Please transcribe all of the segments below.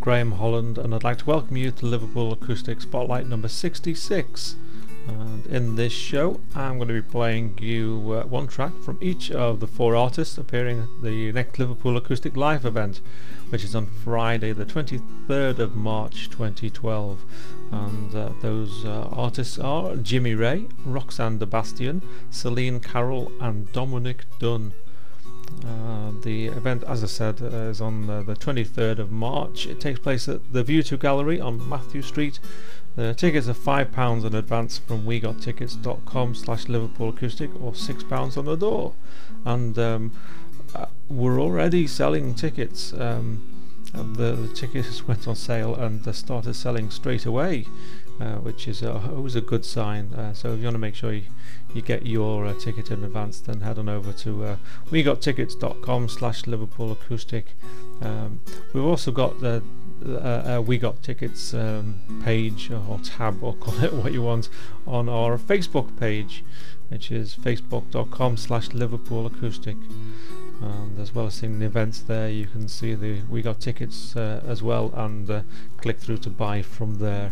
Graham Holland, and I'd like to welcome you to Liverpool Acoustic Spotlight number 66. And in this show I'm going to be playing you one track from each of the four artists appearing at the next Liverpool Acoustic Live event, which is on Friday the 23rd of March 2012. And those artists are Jimmy Ray, Roxanne de Bastion, Celine Carroll and Dominic Dunn. The event, as I said, is on the 23rd of March. It takes place at the View 2 Gallery on Matthew Street. The tickets are £5 in advance from wegottickets.com/Liverpool Acoustic, or £6 on the door. And we're already selling tickets. The tickets went on sale and started selling straight away, which is always a good sign. So if you want to make sure you get your ticket in advance, then head on over to wegottickets.com/Liverpool Acoustic. We've also got a We Got Tickets page or tab, or call it what you want, on our Facebook page, which is facebook.com/Liverpool Acoustic. And as well as seeing the events there, you can see the We Got Tickets as well, and click through to buy from there.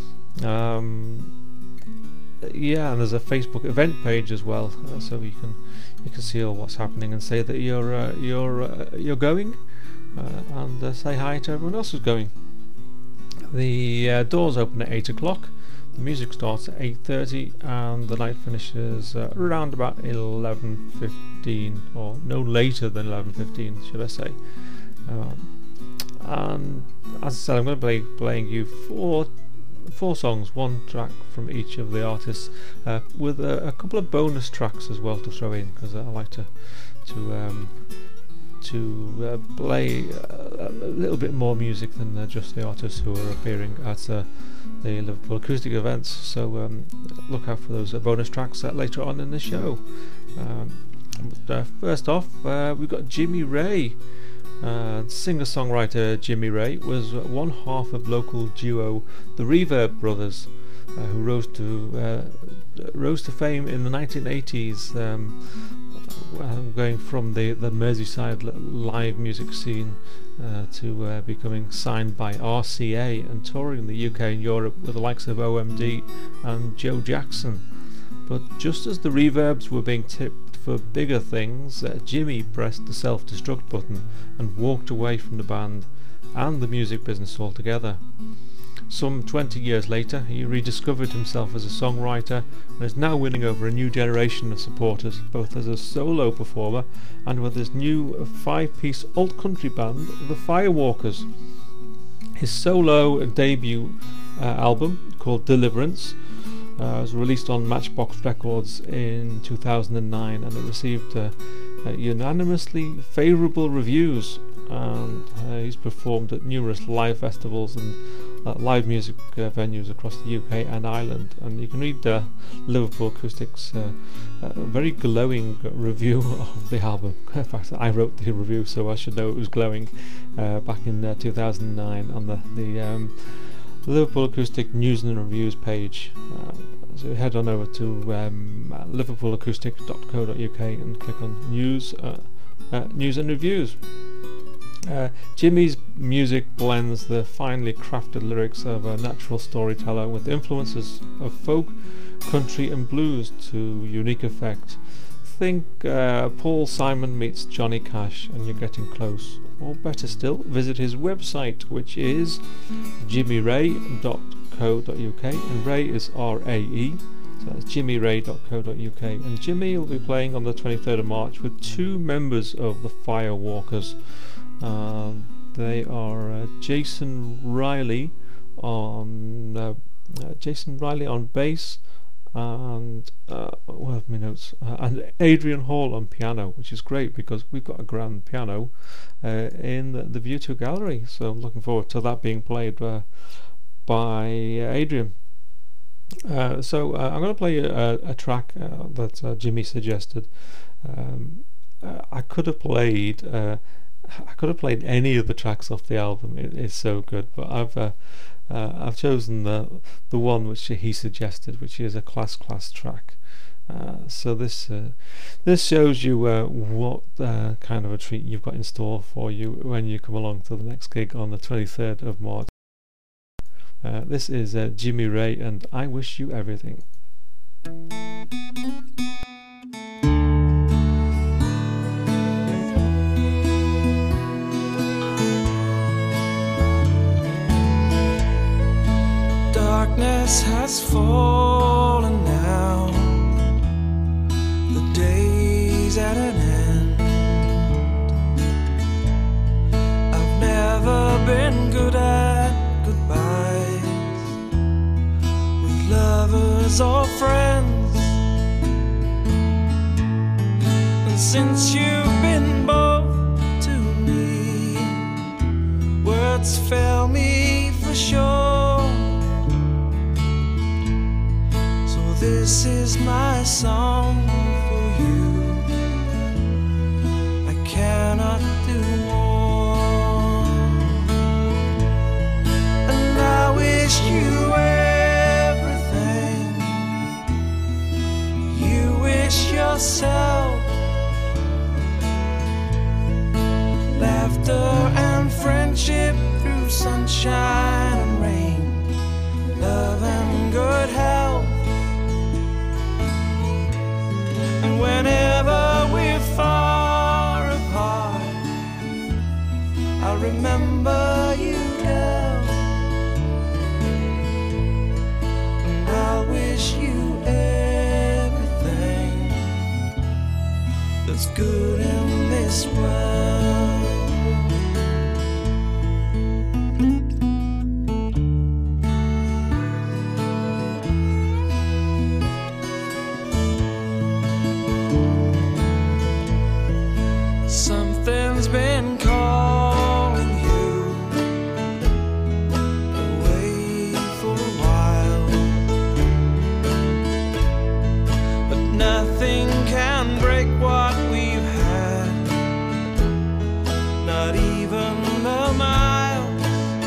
Yeah, and there's a Facebook event page as well, so you can see all what's happening and say that you're going, and say hi to everyone else who's going. The doors open at 8 o'clock. The music starts at 8:30, and the night finishes around about 11:15, or no later than 11:15, should I say. And as I said, I'm going to be playing you four songs, one track from each of the artists, with a couple of bonus tracks as well to throw in, because I like to play a little bit more music than just the artists who are appearing at the Liverpool Acoustic events. So look out for those bonus tracks later on in the show. First off, we've got Jimmy Ray. Singer-songwriter Jimmy Ray was one half of local duo the Reverb Brothers, who rose to fame in the 1980s, going from the Merseyside live music scene to becoming signed by RCA and touring the UK and Europe with the likes of OMD and Joe Jackson. But just as the Reverbs were being tipped for bigger things, Jimmy pressed the self-destruct button and walked away from the band and the music business altogether. Some 20 years later, he rediscovered himself as a songwriter and is now winning over a new generation of supporters, both as a solo performer and with his new 5-piece alt-country band, the Firewalkers. His solo debut album, called Deliverance, was released on Matchbox Records in 2009, and it received unanimously favourable reviews. And he's performed at numerous live festivals and live music venues across the UK and Ireland. And you can read Liverpool Acoustic's very glowing review of the album. In fact, I wrote the review, so I should know it was glowing, back in 2009 on the Liverpool Acoustic News and Reviews page. So head on over to liverpoolacoustic.co.uk and click on News and Reviews. Jimmy's music blends the finely crafted lyrics of a natural storyteller with influences of folk, country and blues to unique effect. Think Paul Simon meets Johnny Cash and you're getting close. Or better still, visit his website, which is jimmyray.co.uk, and Ray is R-A-E, so that's jimmyray.co.uk. And Jimmy will be playing on the 23rd of March with two members of the Firewalkers. They are Jason Riley on bass, and what have my notes? And Adrian Hall on piano, which is great because we've got a grand piano in the View 2 Gallery. So I'm looking forward to that being played by Adrian. So I'm going to play a track that Jimmy suggested. I could have played any of the tracks off the album. It is so good, but I've chosen the one which he suggested, which is a class track. So this shows you what kind of a treat you've got in store for you when you come along to the next gig on the 23rd of March. This is Jimmy Ray and I Wish You Everything. Darkness has fallen now, the day's at an end. I've never been good at goodbyes with lovers or friends, and since you've been both to me, words fail me for sure. This is my song for you. I cannot do more. And I wish you everything you wish yourself. Laughter and friendship through sunshine and rain, love and good health. And whenever we're far apart, I'll remember you, girl. And I'll wish you everything that's good in this world. Something's been calling you away for a while, but nothing can break what we've had, not even the miles.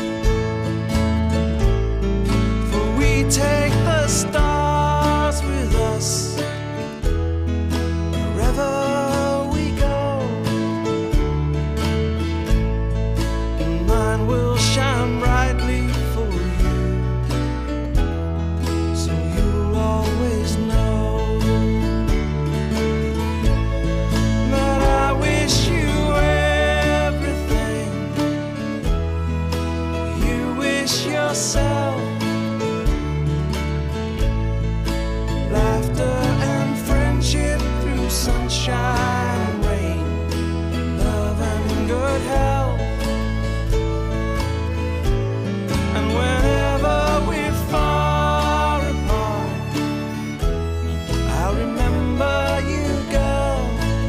For we take the stars with us wherever will shine brightly for you, so you'll always know that I wish you everything you wish yourself. Laughter and friendship through sunshine and rain, love and good health. Whenever we're far apart, I'll remember you, girl.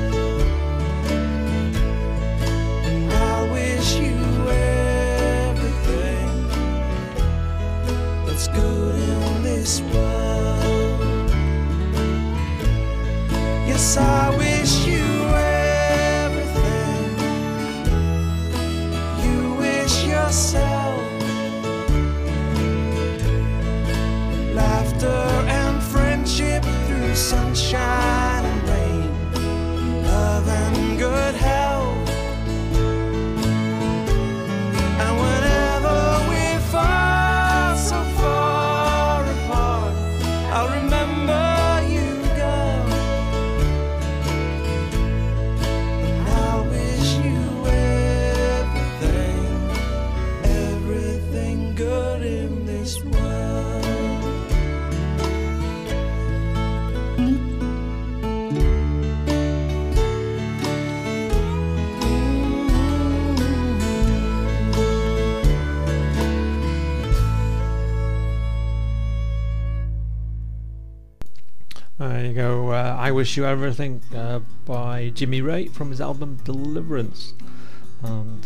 And I'll wish you everything that's good in this world. Yes, I wish you everything you wish yourself. Laughter and friendship through sunshine and rain, love and good health. And whenever we're far, so far apart, I'll remember you, girl. And I'll wish you everything, everything good in this world. There you go. I Wish You Everything by Jimmy Ray from his album Deliverance. And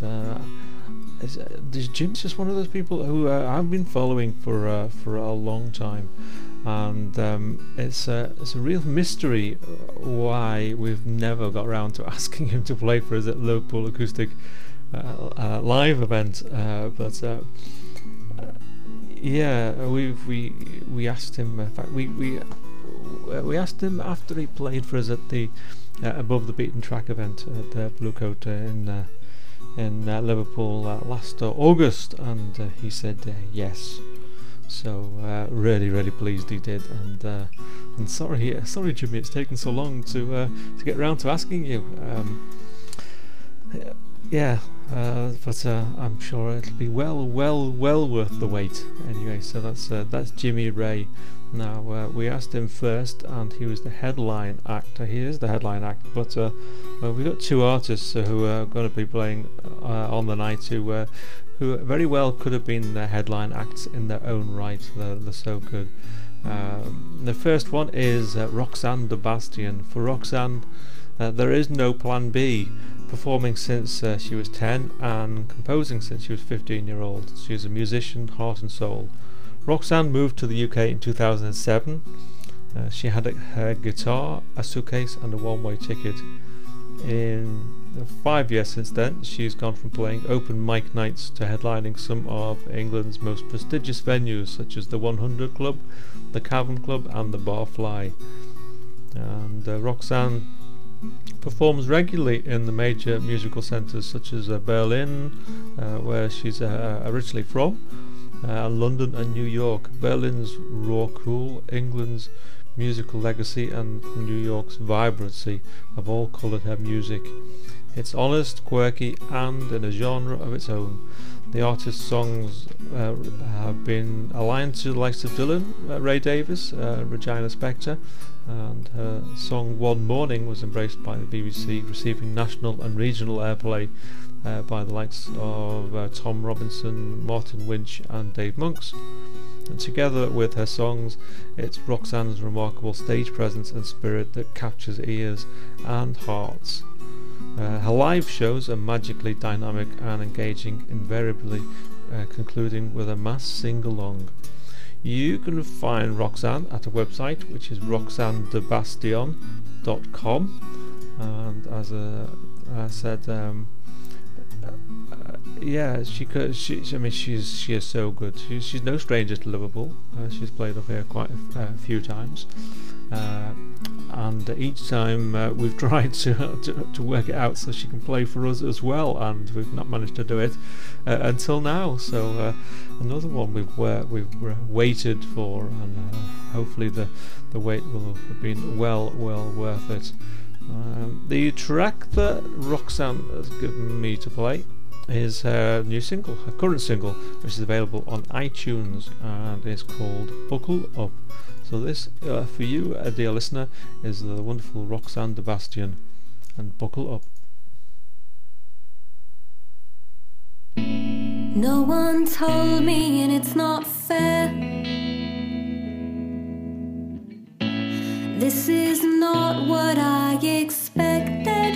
Jim's just one of those people who I've been following for a long time, and it's a real mystery why we've never got around to asking him to play for us at Liverpool Acoustic live event. But yeah, we asked him. In fact, we we asked him after he played for us at the Above the Beaten Track event at the Blue Coat in Liverpool last August, and he said yes. So really pleased he did, and sorry Jimmy, it's taken so long to get around to asking you. But I'm sure it'll be well worth the wait. Anyway, so that's Jimmy Ray. Now we asked him first, and he was the headline act. He is the headline act, but we've got two artists who are going to be playing on the night who very well could have been the headline acts in their own right. They're so good. The first one is Roxanne de Bastien. For Roxanne, there is no plan B. Performing since she was 10 and composing since she was 15-year-old. She's a musician, heart and soul. Roxanne moved to the UK in 2007. She had her guitar, a suitcase and a one-way ticket. In 5 years since then, she's gone from playing open mic nights to headlining some of England's most prestigious venues, such as the 100 Club, the Cavern Club and the Barfly. And Roxanne performs regularly in the major musical centres such as Berlin, where she's originally from, London and New York. Berlin's raw cool, England's musical legacy and New York's vibrancy have all coloured her music. It's honest, quirky and in a genre of its own. The artist's songs have been aligned to the likes of Dylan, Ray Davies, Regina Spektor, and her song One Morning was embraced by the BBC, receiving national and regional airplay by the likes of Tom Robinson, Martin Winch and Dave Monks. And together with her songs, it's Roxanne's remarkable stage presence and spirit that captures ears and hearts. Her live shows are magically dynamic and engaging, invariably concluding with a mass sing-along. You can find Roxanne at a website which is roxannedebastion.com, and as I said, she is so good. She's no stranger to Liverpool. She's played up here quite a few times, and each time we've tried to work it out so she can play for us as well, and we've not managed to do it until now. So another one we've waited for, and hopefully the wait will have been well worth it. The track that Roxanne has given me to play is her new single, her current single, which is available on iTunes, and is called Buckle Up. So this, for you, dear listener, is the wonderful Roxanne de Bastien, and Buckle Up. No one told me, and it's not fair. This is not what I expected.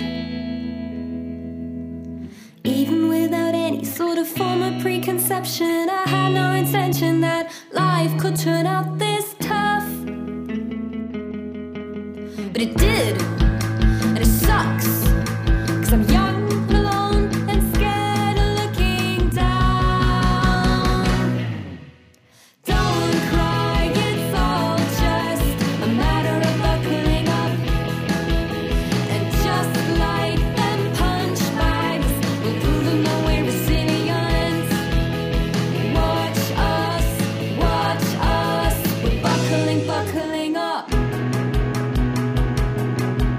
Even without any sort of form of preconception, I had no intention that life could turn out this tough. But it did, and it sucks, 'cause I'm young, alone, and scared of looking down. Don't cry, it's all just a matter of buckling up. And just like them punch bags, we'll prove them that we're resilient. Watch us, we're buckling up.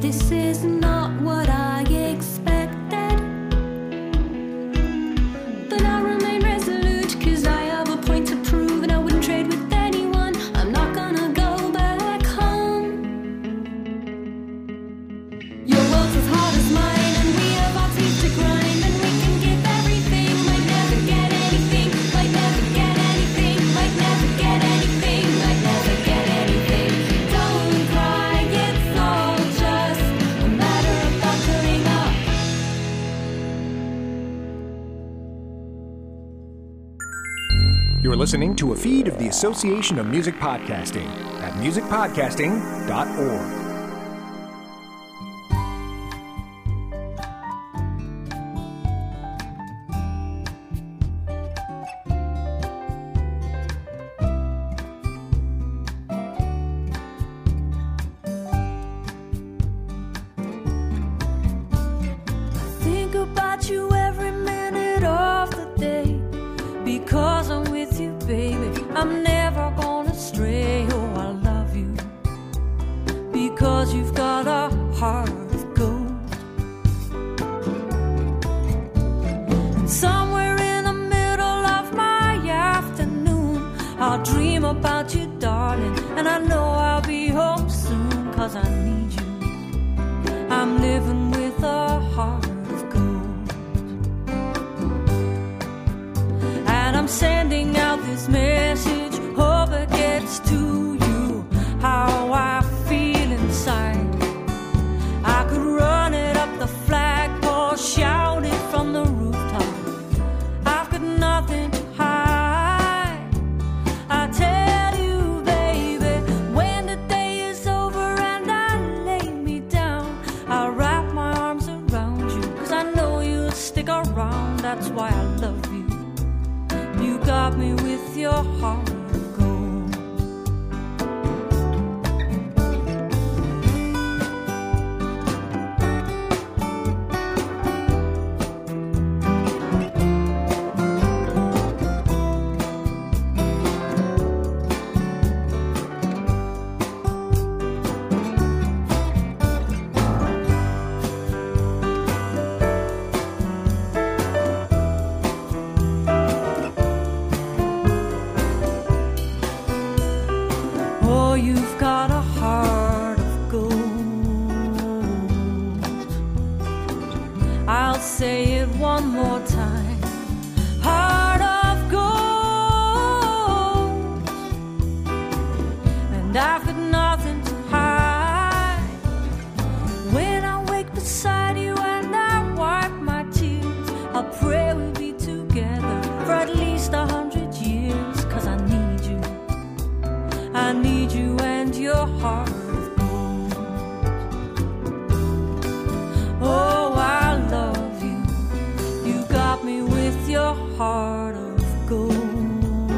This is not what I expected. But I remain resolute, 'cause I have a point to prove, and I wouldn't trade with anyone. I'm not gonna go back home. Your world's as hard as mine, and we have our teeth to grind, and we can give everything, might never get anything, might never get anything, might never get anything, might never get anything. Don't cry, it's all just a matter of buckling up. You're listening to a feed of the Association of Music Podcasting at musicpodcasting.org. Think about you every minute of the day, because I'm with you, baby. I'm never gonna stray. Oh, I love you because you've got a heart of gold. And somewhere in the middle of my afternoon, I'll dream about you, darling, and I know I'll be home soon, 'cause I need you. I'm living with a heart of gold. And I'm sending out this message, hope it gets to you, how I feel inside. I could run it up the flagpole, shout it from the rooftop. I've got nothing to hide. I tell you, baby, when the day is over and I lay me down, I'll wrap my arms around you, 'cause I know you'll stick around. That's why I love you. You got me with your heart of gold. Oh, you've got a heart of gold. I'll say it one more time. Heart of gold. And I've got nothing to hide. When I wake beside you and I wipe my tears, I'll pray we'll be together for at least 100 years, 'cause I need you. I need you and your heart of gold. Oh, I love you. You got me with your heart of gold.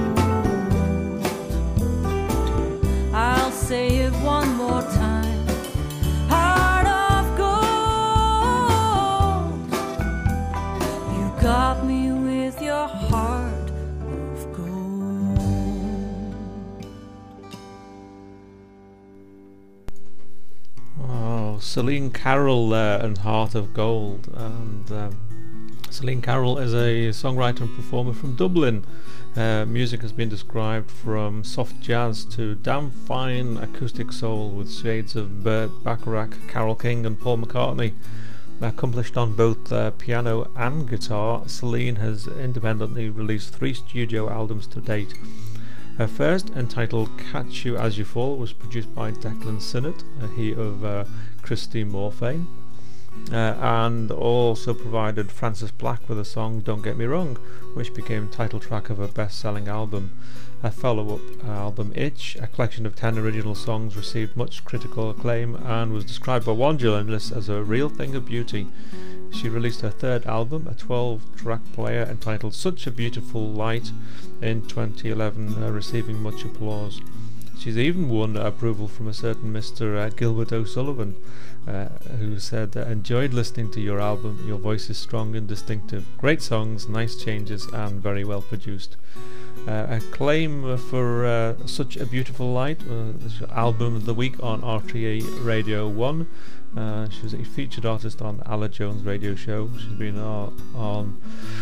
I'll say it one more time. Heart of gold. You got me with your heart of gold. Oh, Celine Carroll there and Heart of Gold. And Celine Carroll is a songwriter and performer from Dublin. Music has been described from soft jazz to damn fine acoustic soul with shades of Burt Bacharach, Carole King and Paul McCartney. Accomplished on both piano and guitar, Celine has independently released 3 studio albums to date. Her first, entitled Catch You As You Fall, was produced by Declan Sinnott, he of Christy Moore fame, and also provided Francis Black with the song Don't Get Me Wrong, which became title track of her best-selling album. Her follow-up album Itch, a collection of 10 original songs, received much critical acclaim and was described by one journalist as a real thing of beauty. She released her third album, a 12-track player entitled Such a Beautiful Light, in 2011, receiving much applause. She's even won approval from a certain Mr. Gilbert O'Sullivan, who said, enjoyed listening to your album, your voice is strong and distinctive, great songs, nice changes and very well produced. acclaim for Such a Beautiful Light, album of the week on RTE Radio 1. She was a featured artist on Ala Jones radio show. She's been on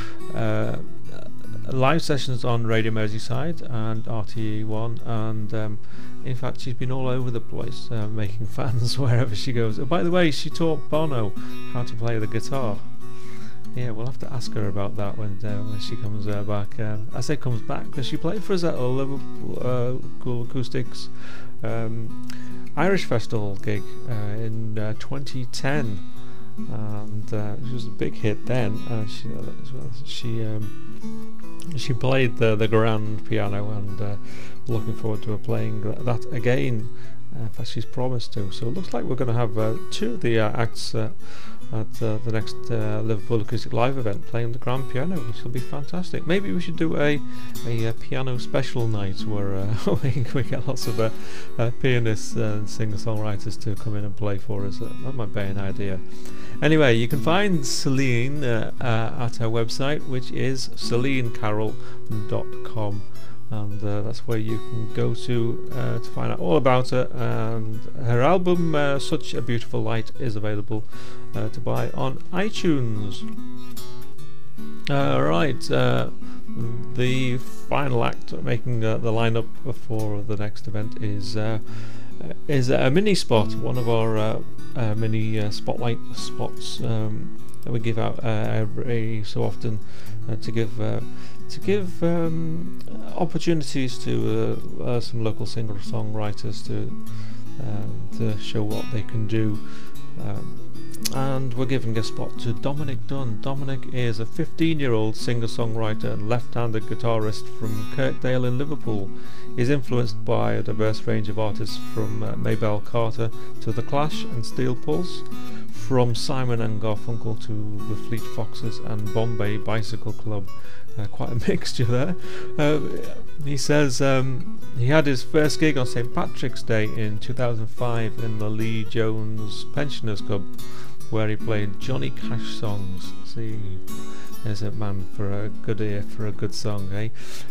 live sessions on Radio Merseyside and RTE 1, and in fact she's been all over the place, making fans wherever she goes. Oh, by the way, she taught Bono how to play the guitar. Yeah, we'll have to ask her about that when she comes back. I say comes back because she played for us at a Liverpool Cool Acoustics Irish Festival gig in 2010, and it was a big hit then. She played the grand piano, and looking forward to her playing that again. In fact, she's promised to. So it looks like we're going to have two of the acts at the next Liverpool Acoustic Live event playing the grand piano, which will be fantastic. Maybe we should do a piano special night where we get lots of pianists and singer-songwriters to come in and play for us. That might be an idea. Anyway, you can find Celine at her website, which is celinecarroll.com. And that's where you can go to find out all about her. And her album Such a Beautiful Light is available to buy on iTunes. Right, the final act making the lineup for the next event is a mini spot, one of our mini spotlight spots that we give out every so often to give opportunities to some local singer-songwriters to show what they can do. And we're giving a spot to Dominic Dunn. Dominic is a 15-year-old singer-songwriter and left-handed guitarist from Kirkdale in Liverpool. He's influenced by a diverse range of artists from Maybelle Carter to The Clash and Steel Pulse, from Simon and Garfunkel to the Fleet Foxes and Bombay Bicycle Club. Quite a mixture there. He says he had his first gig on St. Patrick's Day in 2005 in the Lee Jones Pensioners Club, where he played Johnny Cash songs. See, there's a man for a good ear for a good song, eh?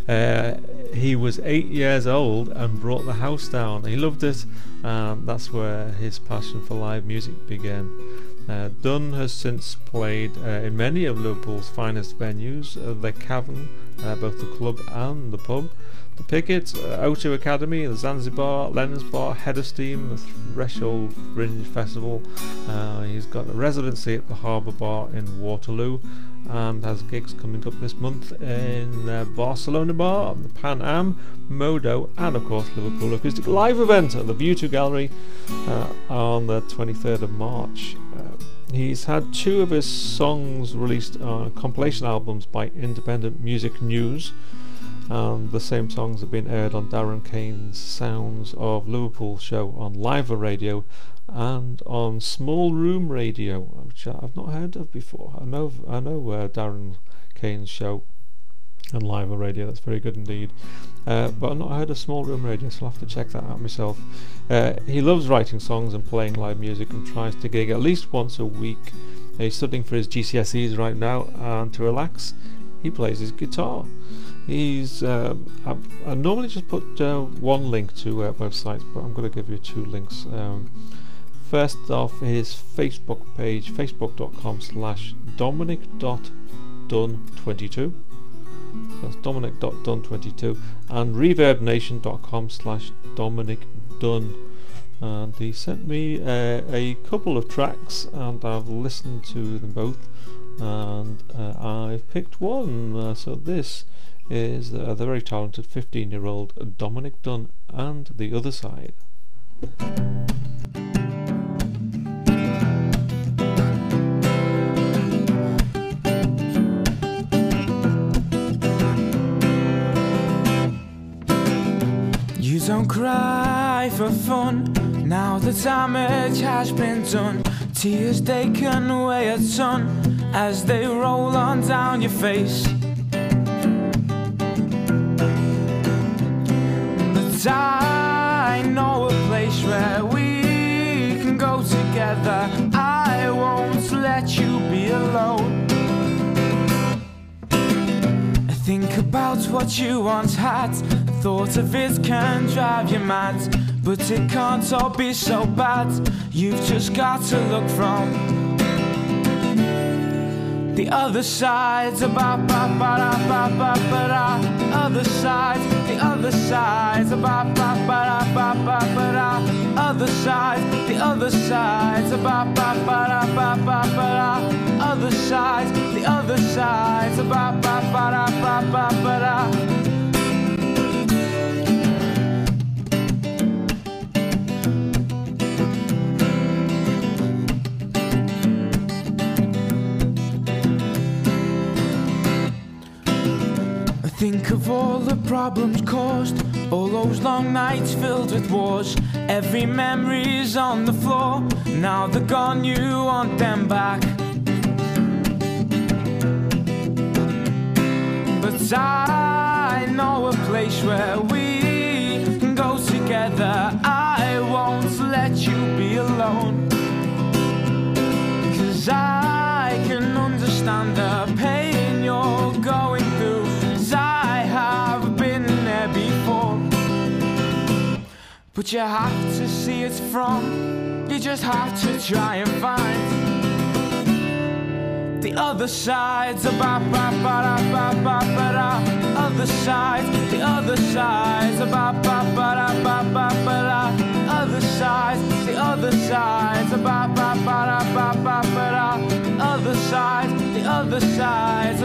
He was 8 years old and brought the house down. He loved it, and that's where his passion for live music began. Dunn has since played in many of Liverpool's finest venues, the Cavern, both the club and the pub, the Picket, O2 Academy, the Zanzibar, Lennon's Bar, Head of Steam, the Threshold Fringe Festival. He's got a residency at the Harbour Bar in Waterloo, and has gigs coming up this month in Barcelona Bar, the Pan Am, Modo, and of course Liverpool Acoustic Live event at the View 2 Gallery on the 23rd of March. He's had two of his songs released on compilation albums by Independent Music News, and the same songs have been aired on Darren Kane's Sounds of Liverpool show on Live Radio and on Small Room Radio, which I've not heard of before. I know Darren Kane's show on Live Radio, that's very good indeed, but I've not heard of Small Room Radio, so I'll have to check that out myself. He loves writing songs and playing live music and tries to gig at least once a week. He's studying for his GCSEs right now, and to relax he plays his guitar. He's I normally just put one link to websites, but I'm going to give you two links. First off, his Facebook page, facebook.com/dominic.dunn22. That's dominic.dunn22, and reverbnation.com/dominicdunn. And he sent me a couple of tracks, and I've listened to them both, and I've picked one. So this is the very talented 15-year-old Dominic Dunn and The Other Side. You don't cry for fun, now the damage has been done. Tears taken away a ton as they roll on down your face. But I know a place where we can go together. I won't let you be alone. Think about what you once had. The thought of it can drive you mad, but it can't all be so bad. You've just got to look from the other side. Other side, the other side, other side, the other side, other side, the other side, Think of all the problems caused, all those long nights filled with wars. Every memory's on the floor, now they're gone, you want them back. But I know a place where we can go together. I won't let you be alone, 'cause I can understand the pain you're going through. But you have to see it from, you just have to try and find the other side, other side, other side, the other side, other side, the other side, other side, the other side,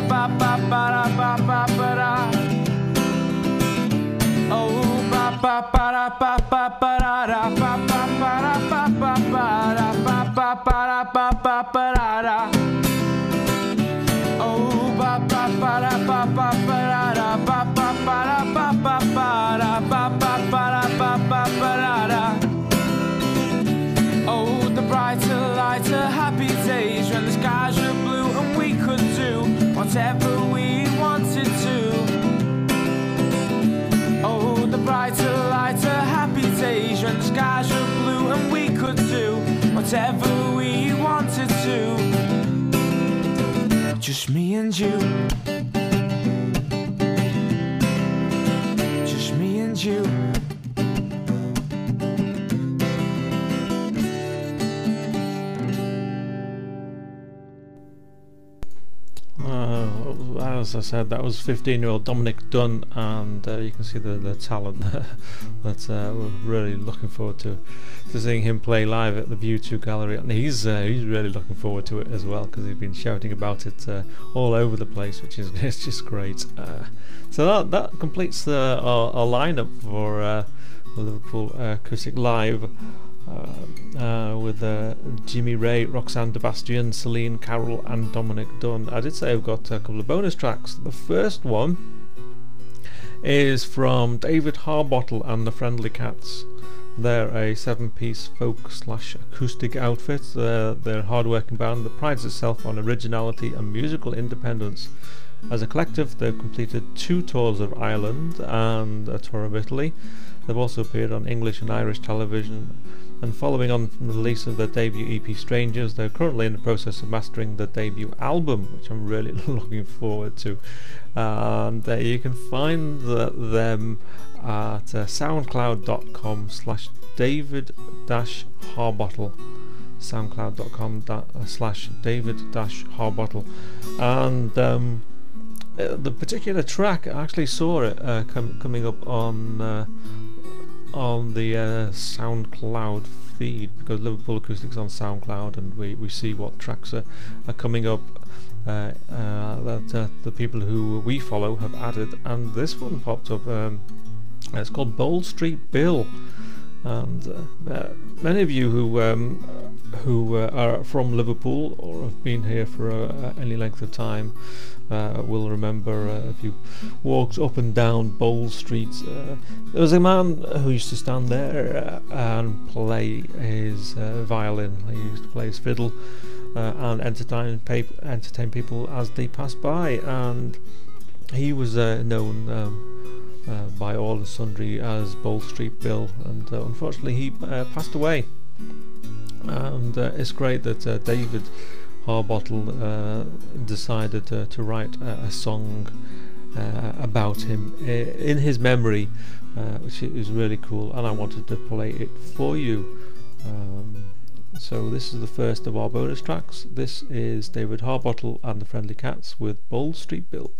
oh, ba ba ba da ba ba ba da da ba ba ba da ba ba ba da ba ba ba da ba ba ba da da. Oh, ba ba ba da ba ba ba da da ba ba ba da ba ba ba da ba ba ba da ba ba ba da da. Oh, the brighter, lighter, happy days when the skies were blue and we could do whatever we wanted to. Brighter, lighter, happy days when the skies were blue and we could do whatever we wanted to. Just me and you, just me and you. As I said, that was 15-year-old Dominic Dunn, and you can see the talent there. But we're really looking forward to seeing him play live at the View 2 Gallery, and he's really looking forward to it as well, because he's been shouting about it all over the place, which is it's just great. So that completes our lineup for Liverpool Acoustic Live. With Jimmy Ray, Roxanne Sebastian, Celine Carroll and Dominic Dunn. I did say I've got a couple of bonus tracks. The first one is from David Harbottle and the Friendly Cats. They're a 7-piece folk/acoustic outfit. They're a hard-working band that prides itself on originality and musical independence. As a collective, they've completed 2 tours of Ireland and a tour of Italy. They've also appeared on English and Irish television. And following on from the release of their debut EP Strangers, they're currently in the process of mastering their debut album, which I'm really looking forward to. And you can find them at soundcloud.com/David-Harbottle, soundcloud.com/David-Harbottle. And the particular track, I actually saw it coming up on the SoundCloud feed, because Liverpool Acoustics on SoundCloud, and we see what tracks are coming up that the people who we follow have added, and this one popped up. It's called Bold Street Bill, and many of you who are from Liverpool or have been here for any length of time will remember if you walked up and down Bold Street, there was a man who used to stand there and play his violin. He used to play his fiddle and entertain people as they passed by, and he was known by all and sundry as Bold Street Bill, and unfortunately he passed away. And it's great that David Harbottle decided to write a song about him in his memory, which is really cool, and I wanted to play it for you. So this is the first of our bonus tracks. This is David Harbottle and the Friendly Cats with Bold Street Bill.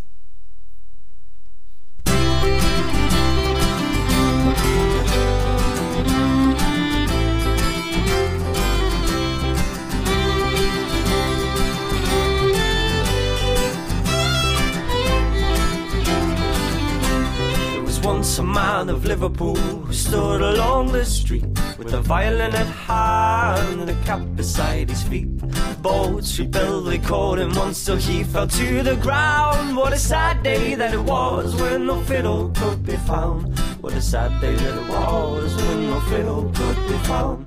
Once a man of Liverpool who stood along the street with a violin at hand and a cap beside his feet. Bold Street Bill, they called him once till he fell to the ground. What a sad day that it was when no fiddle could be found. What a sad day that it was when no fiddle could be found.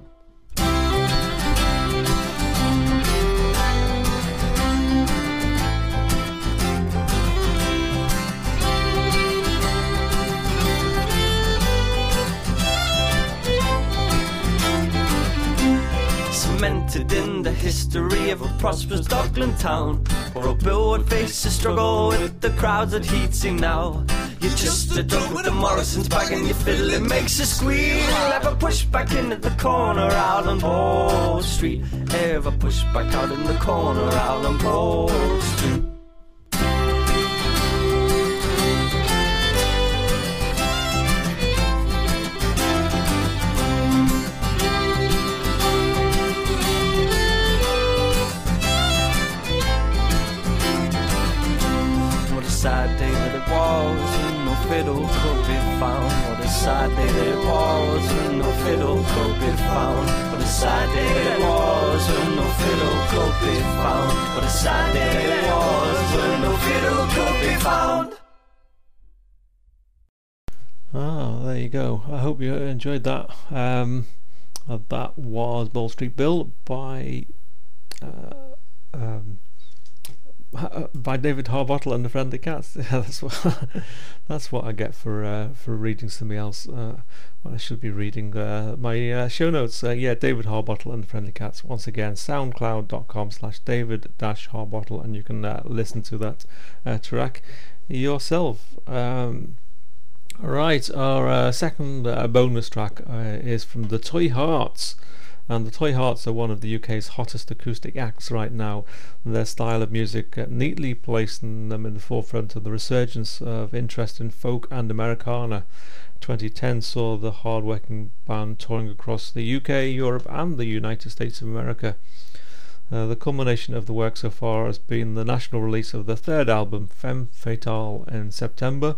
Cemented in the history of a prosperous Dockland town, or a Bill would face a struggle with the crowds that he'd seen now. You're just a dog with a Morrison's bag and your fiddle, it makes you squeal. Ever push back into the corner out on Bold Street? Ever push back out in the corner out on Bold Street? Sad day that it was when no fiddle could be found. What a sad day that it was when no fiddle could be found. What a sad day that it was when no fiddle could be found. What a sad day that it was when no fiddle could be found. Ah, there you go. I hope you enjoyed that. That was Bold Street Bill by David Harbottle and the Friendly Cats. Yeah, that's what I get for reading somebody else. Well, I should be reading my show notes. Yeah, David Harbottle and the Friendly Cats. Once again, soundcloud.com/David-Harbottle, and you can listen to that track yourself. Right, our second bonus track is from the Toy Hearts. And the Toy Hearts are one of the UK's hottest acoustic acts right now. Their style of music neatly placing them in the forefront of the resurgence of interest in folk and Americana. 2010 saw the hard-working band touring across the UK, Europe and the United States of America. The culmination of the work so far has been the national release of the third album, Femme Fatale, in September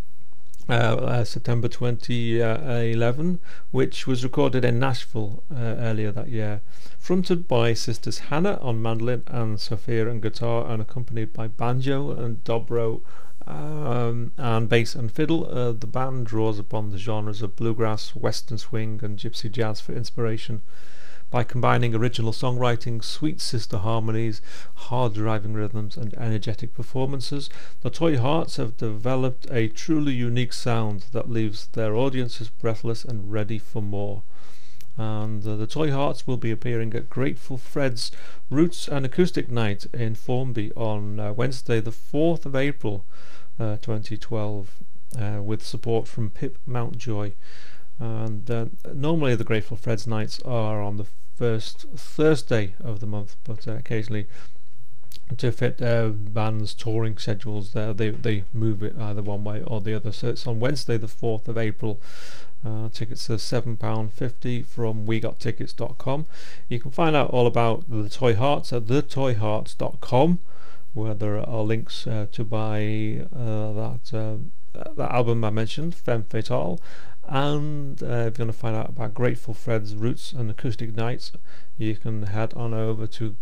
2011, which was recorded in Nashville earlier that year. Fronted by sisters Hannah on mandolin and Sophia on guitar, and accompanied by banjo and dobro and bass and fiddle, the band draws upon the genres of bluegrass, western swing and gypsy jazz for inspiration. By combining original songwriting, sweet sister harmonies, hard driving rhythms and energetic performances, the Toy Hearts have developed a truly unique sound that leaves their audiences breathless and ready for more. And the Toy Hearts will be appearing at Grateful Fred's Roots and Acoustic Night in Formby on Wednesday the 4th of April 2012, with support from Pip Mountjoy. And normally the Grateful Fred's nights are on the first Thursday of the month, but occasionally, to fit bands' touring schedules, they move it either one way or the other. So it's on Wednesday the 4th of April. Tickets are £7.50 from wegottickets.com. You can find out all about the Toy Hearts at thetoyhearts.com, where there are links to buy that album I mentioned, Femme Fatale. And if you're going to find out about Grateful Fred's Roots and Acoustic Nights, you can head on over to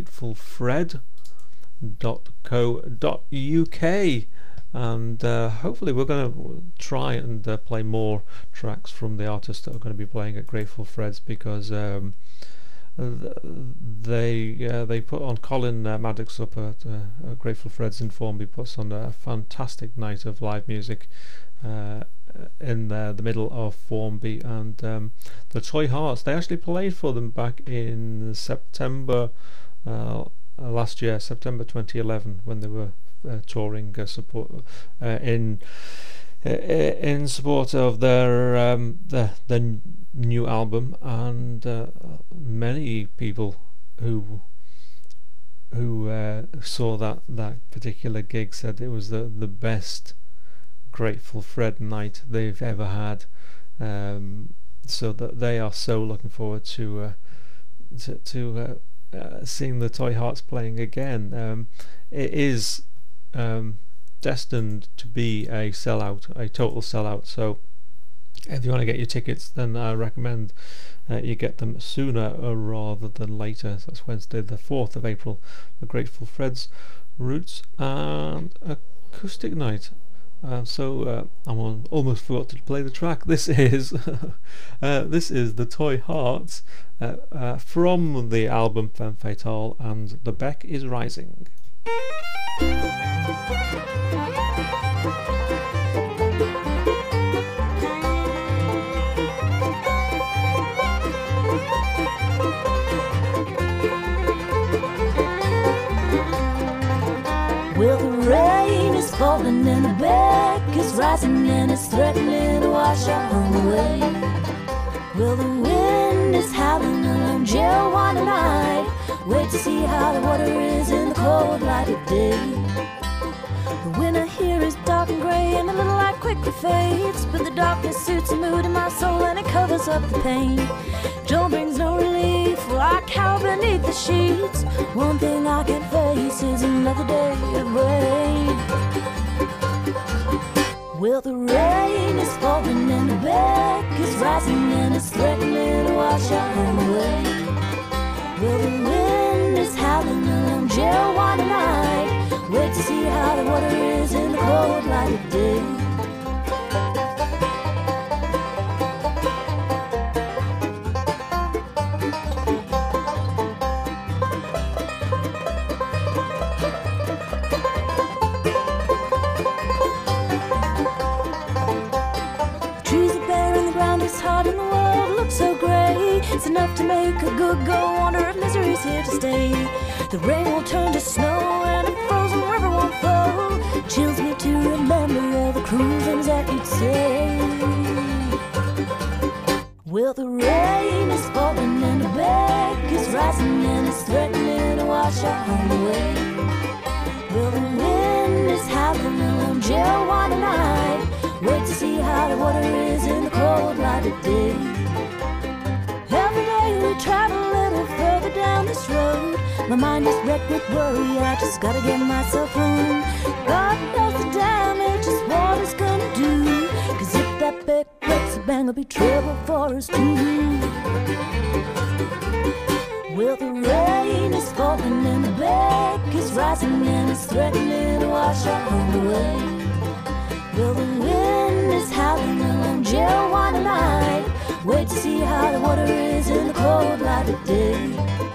gratefulfred.co.uk, and hopefully we're going to try and play more tracks from the artists that are going to be playing at Grateful Fred's, because they put on Colin Maddox up at Grateful Fred's in Formby, puts on a fantastic night of live music in the middle of Formby. And the Toy Hearts, they actually played for them back in September last year, September 2011, when they were touring support in support of their new album, and many people who saw that particular gig said it was the best Grateful Fred night they've ever had. So that they are so looking forward to seeing the Toy Hearts playing again. It is destined to be a sellout, a total sellout. So if you want to get your tickets, then I recommend you get them sooner rather than later. So that's Wednesday the 4th of April, the Grateful Fred's Roots and Acoustic Night. I almost forgot to play the track. This is the Toy Hearts from the album Femme Fatale, and The Beck is Rising. Well, the rain is falling and the beck is rising and it's threatening to wash our home away. Well, the wind is howling along Jeremiah night. Wait to see how the water is in the cold light of day. The winter here is dark and grey and the little light quickly fades, but the darkness suits the mood in my soul and it covers up the pain. Joy brings no relief, for I cower beneath the sheets. One thing I can face is another day of rain. Well, the rain is falling and the beck is rising and it's threatening to wash our home away. Well, the wind is howling along Jeremiah night. Wait to see how the water is in the cold light of day. It's enough to make a good go. Wonder if misery's here to stay. The rain will turn to snow and a frozen river won't flow. Chills me to remember all the cruel things that you'd say. Well, the rain is falling and the beck is rising and it's threatening to wash our home away. Well, the wind is howling along Jeremiah night. Wait to see how the water is in the cold light of day. Every day we travel a little further down this road. My mind is wrecked with worry, I just gotta get myself home. God knows the damage is what it's gonna do. Cause if that beck breaks a bang, it'll be trouble for us too. Well, the rain is falling and the beck is rising and it's threatening to wash our home away. Well, the wind is howling along Jeremiah night. Wait to see how the water is in the cold light of day.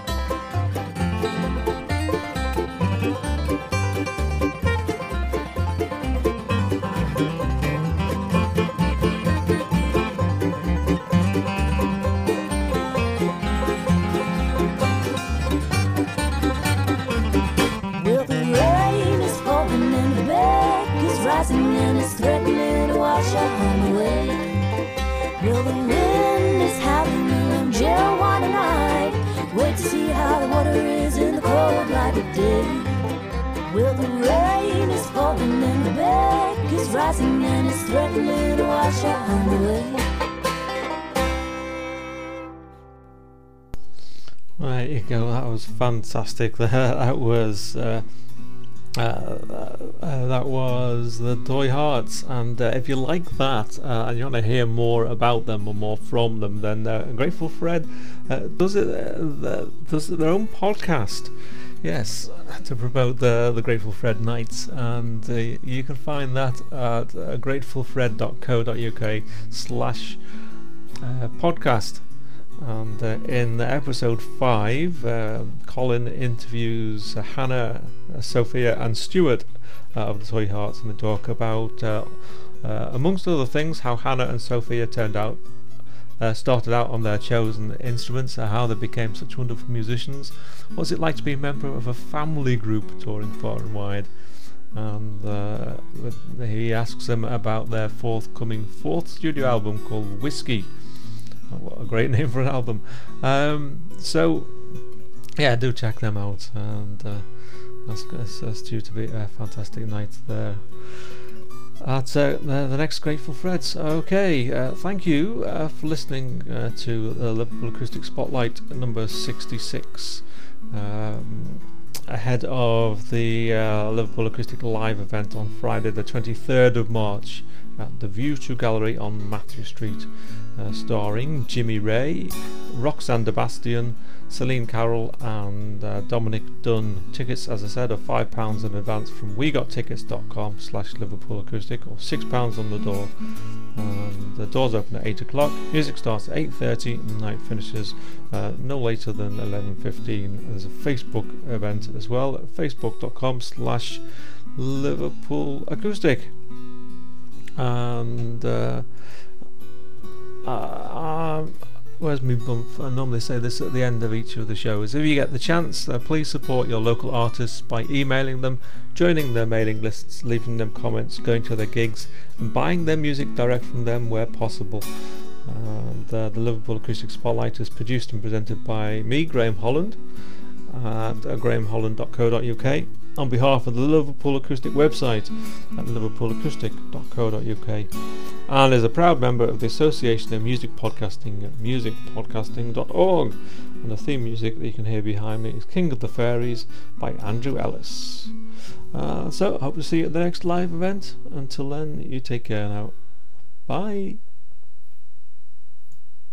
Well, the rain is falling and the beck is rising and it's threatening to wash our home away. Well, the wind is howling along Jeremiah night. Wait to see how the water is in the cold light of day. Well, the rain is falling and the beck is rising and it's threatening to wash our home away. There you go, that was fantastic. That was the Toy Hearts, and if you like that and you want to hear more about them or more from them, then Grateful Fred does their own podcast, yes, to promote the Grateful Fred nights, and you can find that at gratefulfred.co.uk/podcast. And in episode 5, Colin interviews Hannah, Sophia and Stuart of the Toy Hearts, and they talk about, amongst other things, how Hannah and Sophia started out on their chosen instruments, how they became such wonderful musicians, what's it like to be a member of a family group touring far and wide, and he asks them about their forthcoming 4th studio album called Whiskey. Oh, what a great name for an album. So yeah, do check them out, and that's due to be a fantastic night there at the next Grateful Threads. Okay, thank you for listening to the Liverpool Acoustic Spotlight number 66. Ahead of the Liverpool Acoustic Live event on Friday the 23rd of March at the View 2 Gallery on Matthew Street, starring Jimmy Ray, Roxanne Sebastian, Celine Carroll and Dominic Dunn. Tickets, as I said, are £5 in advance from wegottickets.com/LiverpoolAcoustic, or £6 on the door. The doors open at 8 o'clock, music starts at 8:30 and the night finishes no later than 11:15. There's a Facebook event as well at facebook.com/LiverpoolAcoustic. And where's my bump? I normally say this at the end of each of the shows. If you get the chance, please support your local artists by emailing them, joining their mailing lists, leaving them comments, going to their gigs and buying their music direct from them where possible. And the Liverpool Acoustic Spotlight is produced and presented by me, Graham Holland, at grahamholland.co.uk, on behalf of the Liverpool Acoustic website at liverpoolacoustic.co.uk, and is a proud member of the Association of Music Podcasting at musicpodcasting.org. And the theme music that you can hear behind me is King of the Fairies by Andrew Ellis. So I hope to see you at the next live event. Until then, you take care now. Bye.